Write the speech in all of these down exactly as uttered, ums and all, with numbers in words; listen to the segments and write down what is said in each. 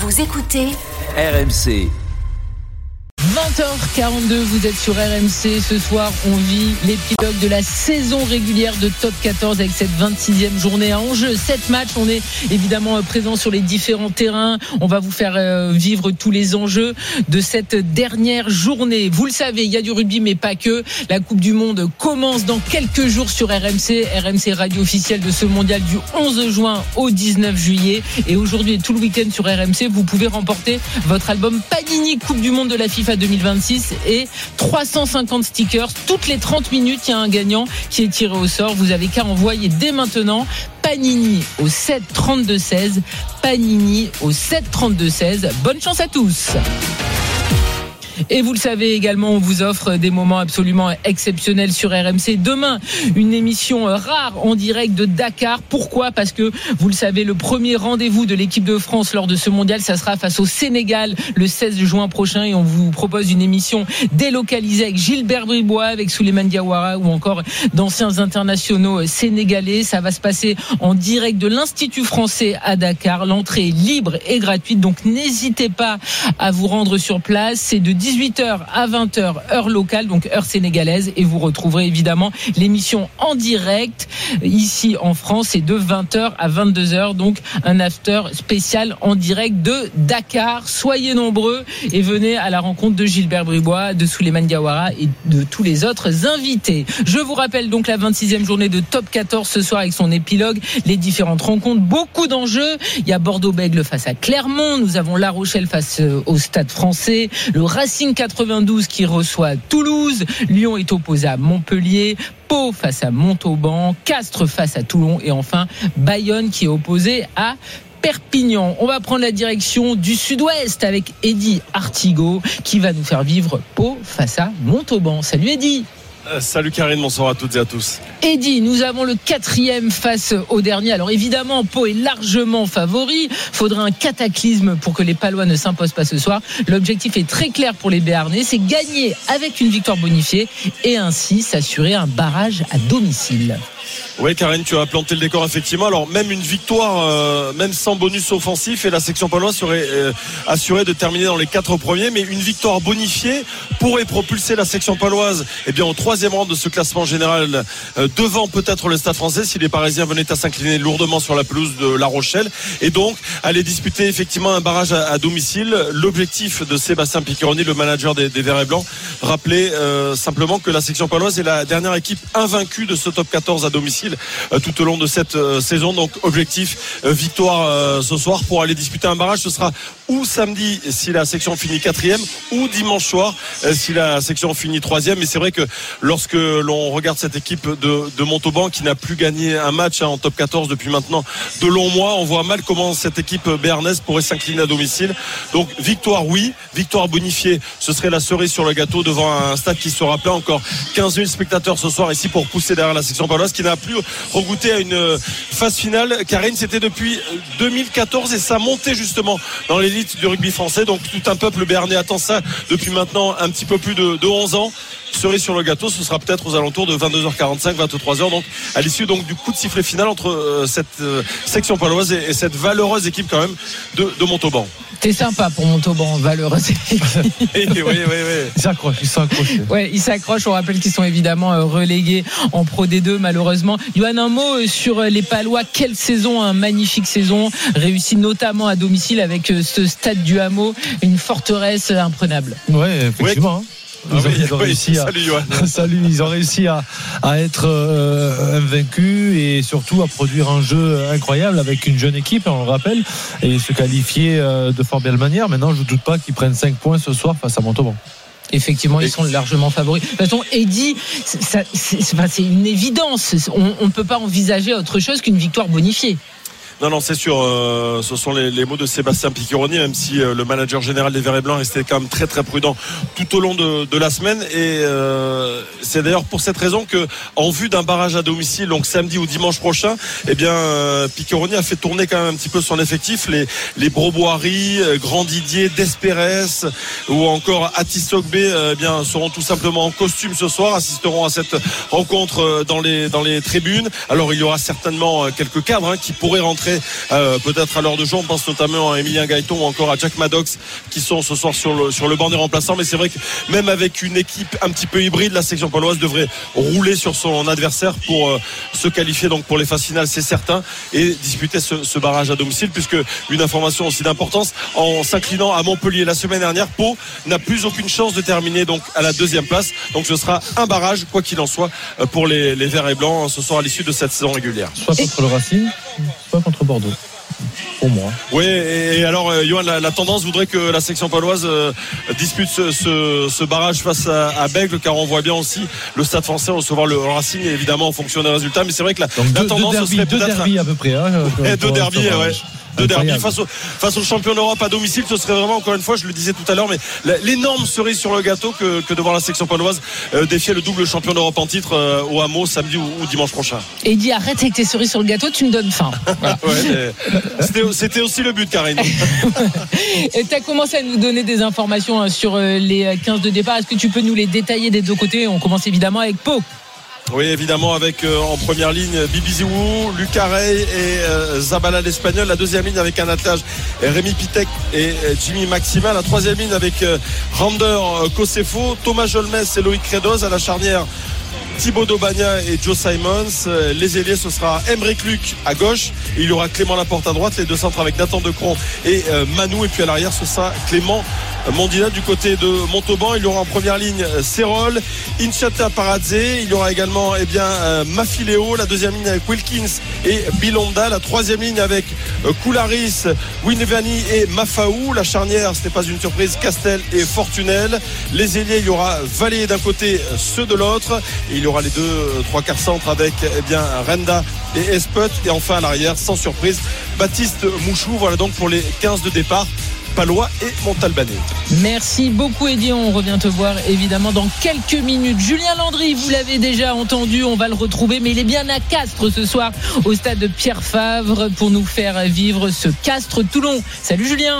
Vous écoutez R M C. vingt heures quarante-deux, vous êtes sur R M C. Ce soir, on vit l'épilogue de la saison régulière de Top quatorze avec cette vingt-sixième journée à enjeu. Sept matchs, on est évidemment présent sur les différents terrains. On va vous faire vivre tous les enjeux de cette dernière journée. Vous le savez, il y a du rugby, mais pas que. La Coupe du Monde commence dans quelques jours sur R M C. R M C, radio officielle de ce mondial du onze juin au dix-neuf juillet. Et aujourd'hui et tout le week-end sur R M C, vous pouvez remporter votre album Panini Coupe du Monde de la FIFA deux mille vingt-six et trois cent cinquante stickers. Toutes les trente minutes, il y a un gagnant qui est tiré au sort. Vous avez qu'à envoyer dès maintenant Panini au sept trente-deux seize. Panini au sept trente-deux seize. Bonne chance à tous. Et vous le savez également, on vous offre des moments absolument exceptionnels sur R M C. Demain, une émission rare en direct de Dakar. Pourquoi ? Parce que, vous le savez, le premier rendez-vous de l'équipe de France lors de ce mondial, ça sera face au Sénégal le seize juin prochain. Et on vous propose une émission délocalisée avec Gilbert Bribois, avec Souleymane Diawara ou encore d'anciens internationaux sénégalais. Ça va se passer en direct de l'Institut français à Dakar. L'entrée est libre et gratuite, donc n'hésitez pas à vous rendre sur place. C'est de dix-huit heures à vingt heures, heure locale, donc heure sénégalaise, et vous retrouverez évidemment l'émission en direct ici en France, et de vingt heures à vingt-deux heures, donc un after spécial en direct de Dakar. Soyez nombreux et venez à la rencontre de Gilbert Bribois, de Souleymane Diawara et de tous les autres invités. Je vous rappelle donc la vingt-sixième journée de Top quatorze ce soir avec son épilogue, les différentes rencontres, beaucoup d'enjeux. Il y a Bordeaux-Bègles face à Clermont, nous avons La Rochelle face au Stade Français, le Racing quatre-vingt-douze qui reçoit Toulouse, Lyon est opposé à Montpellier, Pau face à Montauban, Castres face à Toulon et enfin Bayonne qui est opposé à Perpignan. On va prendre la direction du sud-ouest avec Eddy Artigot qui va nous faire vivre Pau face à Montauban. Salut Eddy. Euh, salut Karine, bonsoir à toutes et à tous. Eddy, nous avons le quatrième face au dernier. Alors évidemment, Pau est largement favori. Faudra un cataclysme pour que les Palois ne s'imposent pas ce soir. L'objectif est très clair pour les Béarnais, c'est gagner avec une victoire bonifiée et ainsi s'assurer un barrage à domicile. Oui Karine, tu as planté le décor effectivement. Alors même une victoire, euh, même sans bonus offensif, et la section paloise serait euh, assurée de terminer dans les quatre premiers. Mais une victoire bonifiée pourrait propulser la section paloise eh bien, au troisième rang de ce classement général, euh, devant peut-être le Stade français si les Parisiens venaient à s'incliner lourdement sur la pelouse de La Rochelle. Et donc aller disputer effectivement un barrage à, à domicile. L'objectif de Sébastien Piccheroni, le manager des, des Verts et Blancs, rappelait euh, simplement que la section paloise est la dernière équipe invaincue de ce top quatorze à domicile tout au long de cette saison. Donc objectif victoire ce soir pour aller disputer un barrage. Ce sera ou samedi si la section finit quatrième, ou dimanche soir si la section finit troisième. Et c'est vrai que lorsque l'on regarde cette équipe de, de Montauban qui n'a plus gagné un match hein, en top quatorze depuis maintenant de longs mois, on voit mal comment cette équipe béarnaise pourrait s'incliner à domicile. Donc victoire oui, victoire bonifiée, ce serait la cerise sur le gâteau devant un stade qui sera plein. Encore quinze mille spectateurs ce soir ici pour pousser derrière la section paloise qui n'a plus regoûté à une phase finale. Karine, c'était depuis deux mille quatorze et ça montait justement dans l'élite du rugby français. Donc tout un peuple béarnais attend ça depuis maintenant un petit peu plus de, de onze ans. Cerise sur le gâteau, ce sera peut-être aux alentours de vingt-deux heures quarante-cinq, vingt-trois heures, donc à l'issue donc du coup de sifflet final entre euh, cette euh, section paloise et, et cette valeureuse équipe quand même de, de Montauban. C'est sympa pour Montauban, valeureuse équipe. oui, oui, oui, oui. Ils s'accrochent, ils s'accrochent. Ouais, ils s'accrochent. On rappelle qu'ils sont évidemment relégués en Pro D deux malheureusement. Yoann, un mot sur les Palois. Quelle saison, un magnifique saison, réussie notamment à domicile avec ce stade du Hameau, une forteresse imprenable. Ouais, effectivement. Ouais. Ils, ah ont, oui, ils ont oui, réussi à, salut, salut, ils ont réussi à, à être euh, invaincus et surtout à produire un jeu incroyable avec une jeune équipe, on le rappelle, et se qualifier euh, de fort belle manière. Maintenant, je ne doute pas qu'ils prennent cinq points ce soir face à Montauban. Effectivement, ils sont largement favoris. De toute façon, Eddy, c'est, c'est, c'est, c'est une évidence. On ne peut pas envisager autre chose qu'une victoire bonifiée. Non, non, c'est sûr. Euh, ce sont les, les mots de Sébastien Piccheroni, même si euh, le manager général des Verts et Blancs restait quand même très très prudent tout au long de, de la semaine. Et euh, c'est d'ailleurs pour cette raison que, en vue d'un barrage à domicile, donc samedi ou dimanche prochain, eh bien, euh, Piccheroni a fait tourner quand même un petit peu son effectif. Les, les Broboiry, euh, Grand Didier, Desperes ou encore Atisogbe, euh, eh bien, seront tout simplement en costume ce soir, assisteront à cette rencontre euh, dans les dans les tribunes. Alors il y aura certainement euh, quelques cadres hein, qui pourraient rentrer rentrer euh, peut-être à l'heure de jeu. On pense notamment à Emilien Gaëton ou encore à Jack Maddox qui sont ce soir sur le, sur le banc des remplaçants. Mais c'est vrai que même avec une équipe un petit peu hybride, la section paloise devrait rouler sur son adversaire pour euh, se qualifier donc pour les phases finales, c'est certain, et disputer ce, ce barrage à domicile, puisque une information aussi d'importance, en s'inclinant à Montpellier la semaine dernière, Pau n'a plus aucune chance de terminer donc à la deuxième place. Donc ce sera un barrage, quoi qu'il en soit, pour les, les Verts et Blancs ce soir à l'issue de cette saison régulière. Soit contre le Racing, soit contre Bordeaux. Pour moi. Oui, et, et alors, euh, Johan, la, la tendance voudrait que la section paloise euh, dispute ce, ce, ce barrage face à, à Bègles, car on voit bien aussi le Stade Français recevoir le Racing, évidemment en fonction des résultats. Mais c'est vrai que la, Donc la deux, tendance deux derby, serait deux peut-être derby à peu près. Hein, ouais, deux derby, ouais. De derby face au, face au champion d'Europe à domicile, ce serait vraiment, encore une fois, je le disais tout à l'heure, mais l'énorme cerise sur le gâteau que, que de voir la section paloise euh, défier le double champion d'Europe en titre euh, au Hameau samedi ou, ou dimanche prochain. Et dis arrête avec tes cerises sur le gâteau, tu me donnes faim. Voilà. Ouais, c'était, c'était aussi le but, Karine. Et tu as commencé à nous donner des informations sur les quinze de départ. Est-ce que tu peux nous les détailler des deux côtés? On commence évidemment avec Pau. Oui, évidemment, avec euh, en première ligne Bibi Ziou, Lucas Rey et euh, Zabala l'Espagnol. La deuxième ligne avec un attelage Rémi Pitek et euh, Jimmy Maxima. La troisième ligne avec euh, Rander euh, Kosefo, Thomas Jolmes et Loïc Credos. À la charnière, Thibaut Daubagna et Joe Simons. Les ailiers, ce sera Emeric Luc à gauche. Et il y aura Clément Laporte à droite. Les deux centres avec Nathan Decron et euh, Manou. Et puis à l'arrière, ce sera Clément Mondina du côté de Montauban. Il y aura en première ligne Serol, Inchata Paradze. Il y aura également eh bien, euh, Mafileo. La deuxième ligne avec Wilkins et Bilonda. La troisième ligne avec euh, Koularis, Winevani et Mafaou. La charnière, ce n'est pas une surprise, Castel et Fortunel. Les ailiers, il y aura Vallée d'un côté, ceux de l'autre. Et il y aura les deux euh, trois quarts centres avec eh bien, Renda et Esput. Et enfin à l'arrière, sans surprise, Baptiste Mouchou. Voilà donc pour les quinze de départ palois et montalbanais. Merci beaucoup Eddy, on revient te voir évidemment dans quelques minutes. Julien Landry, vous l'avez déjà entendu, on va le retrouver, mais il est bien à Castres ce soir au stade de Pierre Favre pour nous faire vivre ce Castres-Toulon. Salut Julien.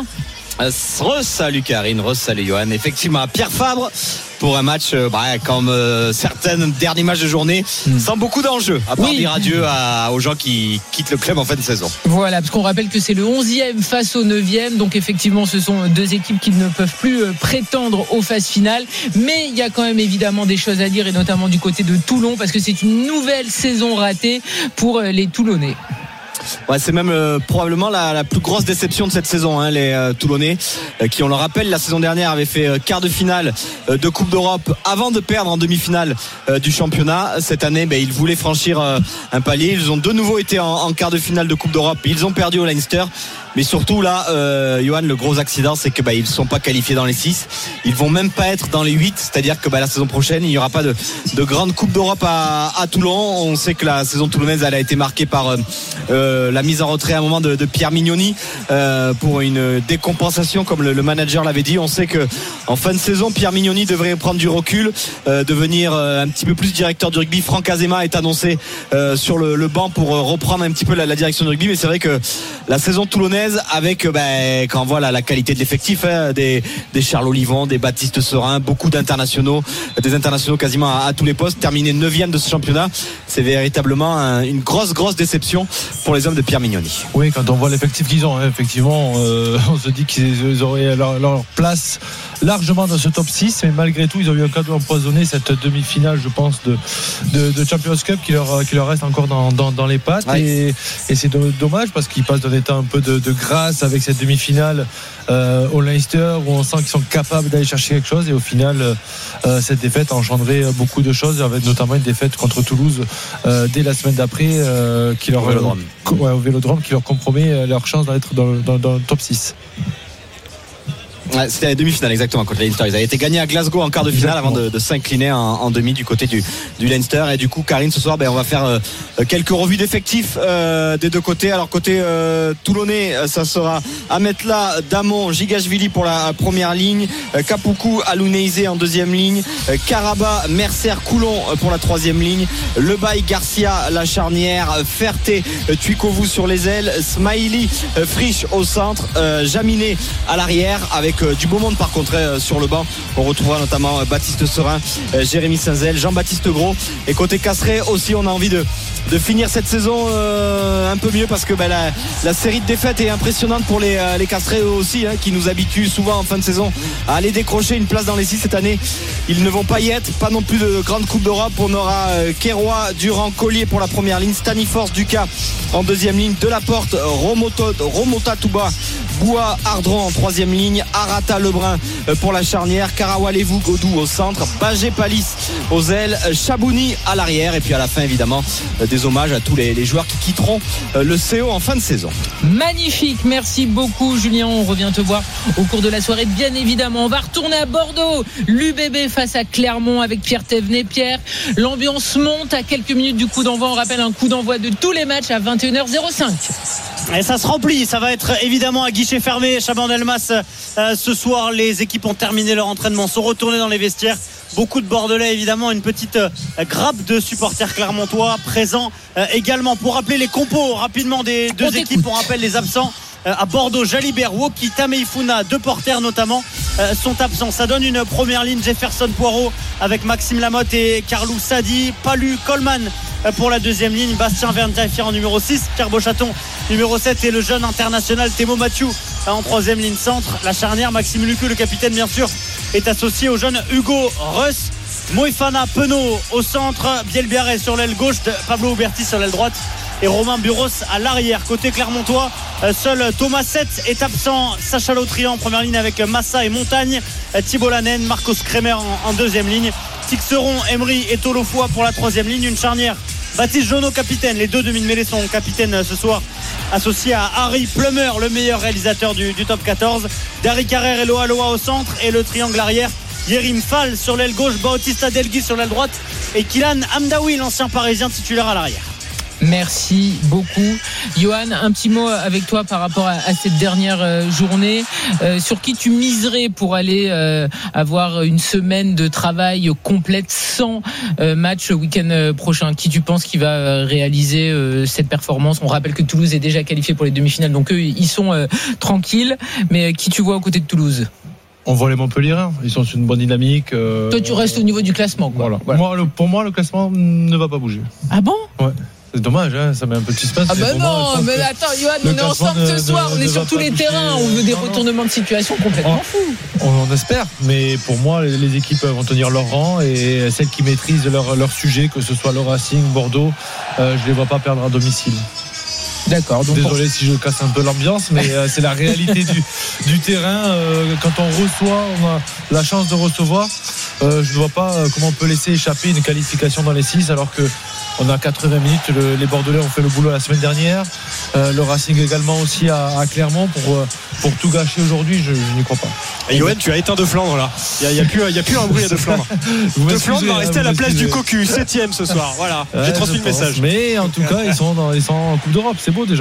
Re-salut Karine, re-salut Johan. Effectivement à Pierre Fabre pour un match euh, bah, comme euh, certains derniers matchs de journée mmh. sans beaucoup d'enjeux, à part oui. dire adieu à, aux gens qui quittent le club en fin de saison. Voilà, parce qu'on rappelle que c'est le onzième face au neuvième, donc effectivement ce sont deux équipes qui ne peuvent plus prétendre aux phases finales, mais il y a quand même évidemment des choses à dire, et notamment du côté de Toulon, parce que c'est une nouvelle saison ratée pour les Toulonnais. Ouais, c'est même euh, probablement la, la plus grosse déception de cette saison, hein, les euh, Toulonnais, euh, qui, on le rappelle, la saison dernière avaient fait euh, quart de finale euh, de Coupe d'Europe avant de perdre en demi-finale euh, du championnat. Cette année, ben, ils voulaient franchir euh, un palier. Ils ont de nouveau été en, en quart de finale de Coupe d'Europe. Ils ont perdu au Leinster. Mais surtout là, euh, Johan, le gros accident, c'est que bah, ils ne sont pas qualifiés dans les six. Ils vont même pas être dans les huit. C'est-à-dire que bah, la saison prochaine, il n'y aura pas de, de grande Coupe d'Europe à, à Toulon. On sait que la saison toulonnaise, elle a été marquée par euh, euh, la mise en retrait à un moment de, de Pierre Mignoni euh, pour une décompensation, comme le, le manager l'avait dit. On sait que en fin de saison, Pierre Mignoni devrait prendre du recul, euh, devenir euh, un petit peu plus directeur du rugby. Franck Azema est annoncé euh, sur le, le banc pour euh, reprendre un petit peu la, la direction du rugby. Mais c'est vrai que la saison toulonnaise, avec ben, quand on voit la, la qualité de l'effectif, hein, des, des Charles Olivon, des Baptiste Serin, beaucoup d'internationaux, des internationaux quasiment à, à tous les postes, terminé neuvième de ce championnat, c'est véritablement un, une grosse grosse déception pour les hommes de Pierre Mignoni. Oui, quand on voit l'effectif qu'ils ont, hein, effectivement euh, on se dit qu'ils auraient leur, leur place largement dans ce top six, mais malgré tout ils ont eu un cadeau empoisonné, cette demi-finale je pense de, de, de Champions Cup qui leur, qui leur reste encore dans, dans, dans les pattes, ouais. et, et c'est dommage parce qu'ils passent d'un état un peu de, de grâce avec cette demi-finale euh, au Leinster où on sent qu'ils sont capables d'aller chercher quelque chose, et au final euh, cette défaite a engendré beaucoup de choses, avec notamment une défaite contre Toulouse euh, dès la semaine d'après euh, qui leur, au Vélodrome. Euh, ouais, au Vélodrome, qui leur compromet leur chance d'être dans, dans, dans le top six. Ouais, c'était la demi-finale exactement contre les Leinster. Ils avaient été gagnés à Glasgow en quart de finale avant de, de s'incliner en, en demi du côté du, du Leinster. Et du coup, Karine, ce soir, ben, on va faire euh, quelques revues d'effectifs euh, des deux côtés. Alors côté euh, toulonnais, ça sera Ametla, Damon, Gigashvili pour la première ligne, euh, Kapuku, Alouneizé en deuxième ligne, euh, Karaba, Mercer, Coulon pour la troisième ligne, Lebaï, Garcia, la charnière, Ferté, euh, Tuikovu sur les ailes, Smiley, euh, Frisch au centre, euh, Jaminet à l'arrière, avec euh, du beau monde par contre euh, sur le banc. On retrouvera notamment euh, Baptiste Serin, euh, Jérémy Saint-Zel, Jean-Baptiste Gros. Et côté Castres aussi, on a envie de, de finir cette saison euh, un peu mieux parce que bah, la, la série de défaites est impressionnante pour les, euh, les Castres aussi, hein, qui nous habituent souvent en fin de saison à aller décrocher une place dans les six cette année. Ils ne vont pas y être, pas non plus de grande Coupe d'Europe. On aura euh, Kérois, Durand, Collier pour la première ligne, Staniforce, Ducas en deuxième ligne, Delaporte, Romota, Romota Touba, Boua, Ardron en troisième ligne, Arata, Lebrun pour la charnière, Karawalevou, Godou au centre, Bagé, Palis aux ailes, Chabouni à l'arrière, et puis à la fin évidemment des hommages à tous les, les joueurs qui quitteront le C O en fin de saison. Magnifique, merci beaucoup Julien, on revient te voir au cours de la soirée bien évidemment. On va retourner à Bordeaux, l'U B B face à Clermont avec Pierre Thévenet. Pierre, l'ambiance monte à quelques minutes du coup d'envoi. On rappelle un coup d'envoi de tous les matchs à vingt et une heures cinq. Et ça se remplit, ça va être évidemment à guichet fermé. Chabannes-Delmas, euh, ce soir, les équipes ont terminé leur entraînement, sont retournées dans les vestiaires. Beaucoup de Bordelais évidemment, une petite euh, grappe de supporters clermontois présents euh, également. Pour rappeler les compos rapidement des deux équipes, on rappelle les absents. À Bordeaux, Jalibert, Woki, Tameifuna, deux porteurs notamment euh, sont absents. Ça donne une première ligne, Jefferson Poirot avec Maxime Lamotte et Carlou Sadi, Palu, Coleman euh, pour la deuxième ligne, Bastien Vernetier en numéro six, Pierre Beauchaton numéro sept et le jeune international Thémo Mathieu euh, en troisième ligne centre. La charnière, Maxime Lucu, le capitaine bien sûr, est associé au jeune Hugo Russ. Moïfana Penaud au centre, Bielbiaré sur l'aile gauche, Pablo Huberti sur l'aile droite et Romain Buros à l'arrière. Côté clermontois, seul Thomas Sett est absent, Sacha Lautria en première ligne avec Massa et Montagne, Thibault Lanen, Marcos Kremer en, en deuxième ligne, Tixeron, Emery et Tolofoa pour la troisième ligne. Une charnière, Baptiste Jonot capitaine, les deux demi de mêlée sont capitaines ce soir, associé à Harry Plummer, le meilleur réalisateur du, du top quatorze, Dari Carrère et Loa Loa au centre, et le triangle arrière, Yerim Fall sur l'aile gauche, Bautista Delgui sur l'aile droite et Kylan Hamdaoui, l'ancien parisien titulaire à l'arrière. Merci beaucoup. Johan, un petit mot avec toi par rapport à, à cette dernière euh, journée. Euh, sur qui tu miserais pour aller euh, avoir une semaine de travail complète sans euh, match le week-end prochain? Qui tu penses qui va euh, réaliser euh, cette performance? On rappelle que Toulouse est déjà qualifié pour les demi-finales, donc eux, ils sont euh, tranquilles. Mais euh, qui tu vois aux côtés de Toulouse? On voit les Montpellierins, ils sont sur une bonne dynamique. Euh... Toi, tu restes au niveau du classement, quoi. Voilà. Voilà. Moi, le, pour moi, le classement ne va pas bouger. Ah bon? Ouais. C'est dommage, hein, ça met un petit suspense. Ah bah non, moi, mais attends, Johan, on est ensemble ce soir, on est sur tous les terrains, on veut des retournements de situation complètement fous. On, on espère, mais pour moi, les, les équipes vont tenir leur rang et celles qui maîtrisent leur, leur sujet, que ce soit le Racing, Bordeaux, euh, je les vois pas perdre à domicile. D'accord. Donc Désolé on... si je casse un peu l'ambiance, mais euh, c'est la réalité du, du terrain. Euh, quand on reçoit, on a la chance de recevoir. Euh, je ne vois pas euh, comment on peut laisser échapper une qualification dans les six alors que on a quatre-vingts minutes. Le, les Bordelais ont fait le boulot la semaine dernière. Euh, le Racing également aussi à, à Clermont pour, euh, pour tout gâcher aujourd'hui. Je, je n'y crois pas. Et Yoann, tu as éteint De Flandre là. Il n'y a, a, a plus un bruit à De Flandre. De Flandre va rester à la place du cocu, septième ce soir. Voilà, ouais, j'ai transmis le message. Mais en tout cas, ils sont, dans, ils sont en Coupe d'Europe. C'est beau déjà.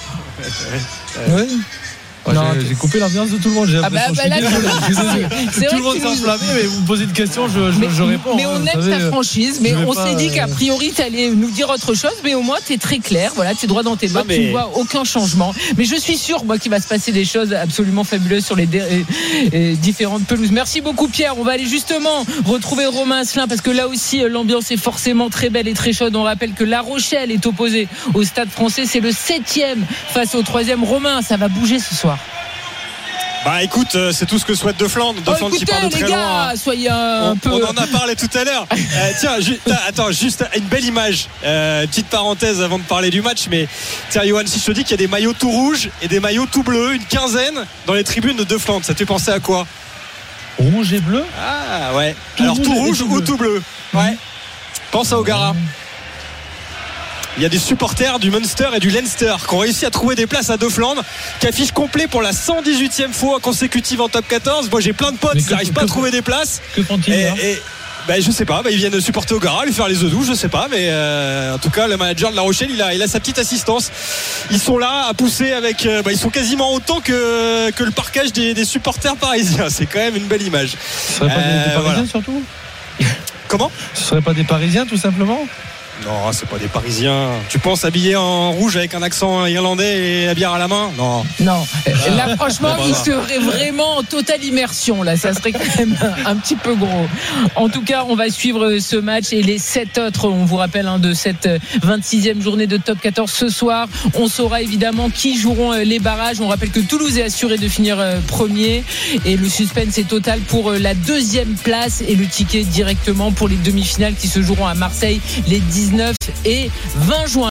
Ouais. Ouais. Ouais, non, j'ai, j'ai coupé l'ambiance de tout le monde. J'ai ah bah, bah là, c'est tout le monde s'est enflammé, mais vous me posez une question, je, je, mais, je réponds. Mais on hein, aime savez, ta franchise, mais on pas, s'est dit qu'a priori tu allais nous dire autre chose, mais au moins tu es très clair, voilà, tu es droit dans tes bottes, mais... tu ne vois aucun changement. Mais je suis sûr, moi, qu'il va se passer des choses absolument fabuleuses sur les dé- et, et différentes pelouses. Merci beaucoup, Pierre. On va aller justement retrouver Romain Asselin parce que là aussi, l'ambiance est forcément très belle et très chaude. On rappelle que La Rochelle est opposée au Stade Français. C'est le septième face au troisième. Romain, ça va bouger ce soir. Bah écoute, c'est tout ce que souhaite De Flandre. De oh, Flandre écoutez, qui part de très les gars, loin. Soyez un on, peu... on en a parlé tout à l'heure. euh, tiens, ju- attends, juste une belle image. Euh, petite parenthèse avant de parler du match, mais tiens, Johan, si je te dis qu'il y a des maillots tout rouges et des maillots tout bleus, une quinzaine dans les tribunes de De Flandre, ça te fait penser à quoi? Rouge et bleu. Ah ouais. Tout Alors rouge tout rouge tout ou bleu. tout bleu. Ouais. Mmh. Pense à O'Gara. Mmh. Il y a des supporters du Munster et du Leinster qui ont réussi à trouver des places à De Flandre, qui affichent complet pour la cent dix-huitième fois consécutive en top quatorze. Moi j'ai plein de potes, ils n'arrivent pas à trouver des places. Que font-ils et, là et, ben, je sais pas, ben, ils viennent supporter O'Gara, lui faire les œufs doux, je sais pas, mais euh, en tout cas le manager de La Rochelle il a, il a sa petite assistance. Ils sont là à pousser avec, euh, ben, ils sont quasiment autant que, que le parquage des, des supporters parisiens. C'est quand même une belle image. Ce serait pas euh, des, des Parisiens voilà. surtout. Comment? Ce serait pas des Parisiens tout simplement? Non, c'est pas des Parisiens. Tu penses habillé en rouge avec un accent irlandais et la bière à la main? Non. Non. Là, franchement, il serait vraiment en totale immersion. Là, ça serait quand même un petit peu gros. En tout cas, on va suivre ce match et les sept autres. On vous rappelle hein, de cette vingt-sixième journée de Top quatorze ce soir. On saura évidemment qui joueront les barrages. On rappelle que Toulouse est assuré de finir premier et le suspense est total pour la deuxième place et le ticket directement pour les demi-finales qui se joueront à Marseille les dix-neuf et vingt juin.